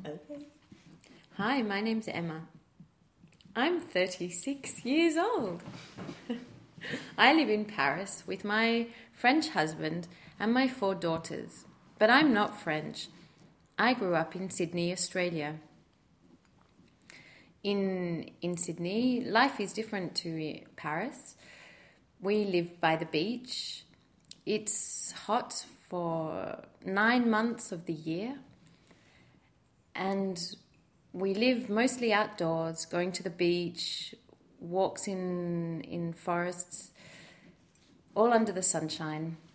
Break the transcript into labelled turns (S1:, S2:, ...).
S1: Okay.
S2: Hi, my name's Emma. I'm 36 years old. I live in Paris with my French husband and my 4 daughters. But I'm not French. I grew up in Sydney, Australia. In Sydney, life is different to Paris. We live by the beach. It's hot for 9 months of the year. And we live mostly outdoors, going to the beach, walks in forests, all under the sunshine.